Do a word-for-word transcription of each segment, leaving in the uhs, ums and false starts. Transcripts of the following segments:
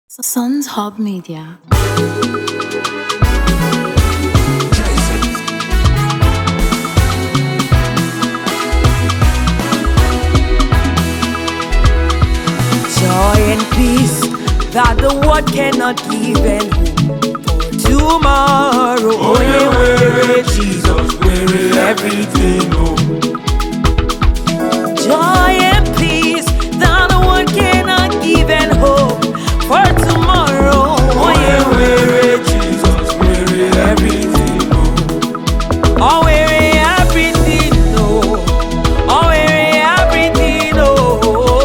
Sons Hub Media. Joy and peace that the world cannot give, and hope for tomorrow. Oh, yeah, we're Jesus, we're everything. Oh. Joy and peace that the world cannot give, and hope for tomorrow. Oh, yeah, we're Jesus, we're everything. Oh, oh we're everything. Oh, oh we're everything. Oh.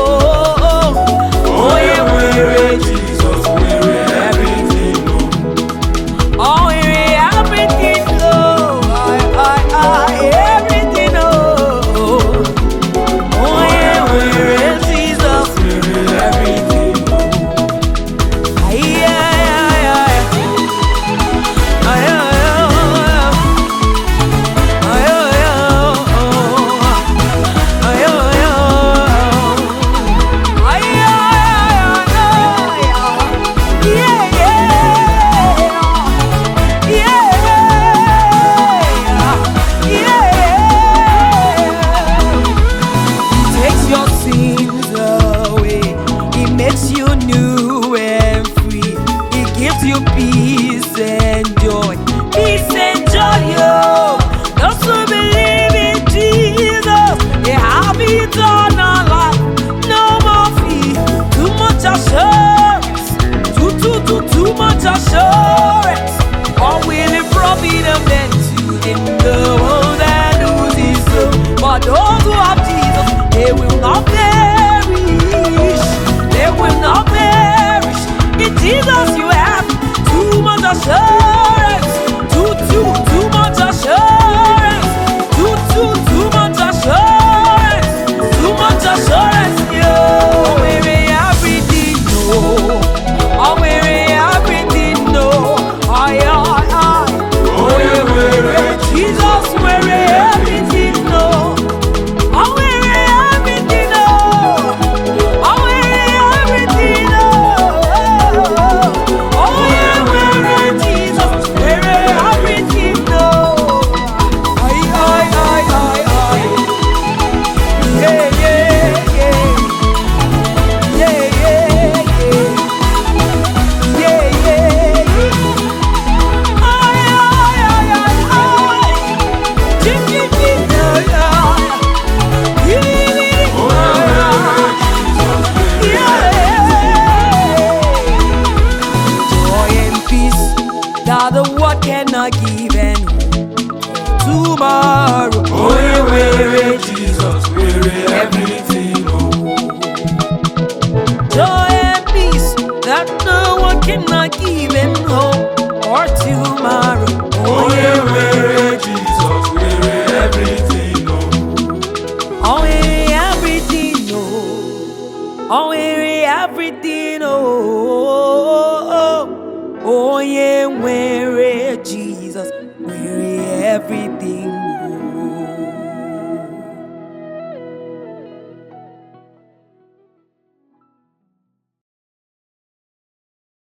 You peace and joy, peace and joy, yo. Those who believe in Jesus, they have eternal life, no more fear. Too much assurance, too, too, too, too much assurance. Or will it profit a man to in the world that loses soul? But those who have Jesus, they will not perish, they will not perish. In Jesus you have too much assurance, too, too, too much assurance, too, too, too much assurance, too much assurance, yo. We're everything, no. Oh, we're everything, no. Aye, aye, aye. Oh, yeah, we're Jesus, we're everything, no. Oh, we're everything, no. Oh, we're everything, no. Oh, yeah. That the world cannot give, and tomorrow. Oh, yeah, we're Jesus, we're everything. Oh. Joy and peace that no one cannot give, and hope for tomorrow. Oh, yeah, we're Jesus, we're everything. Oh, oh we're everything. Oh, oh we're everything. Oh. Oh, yeah, we're Jesus, we're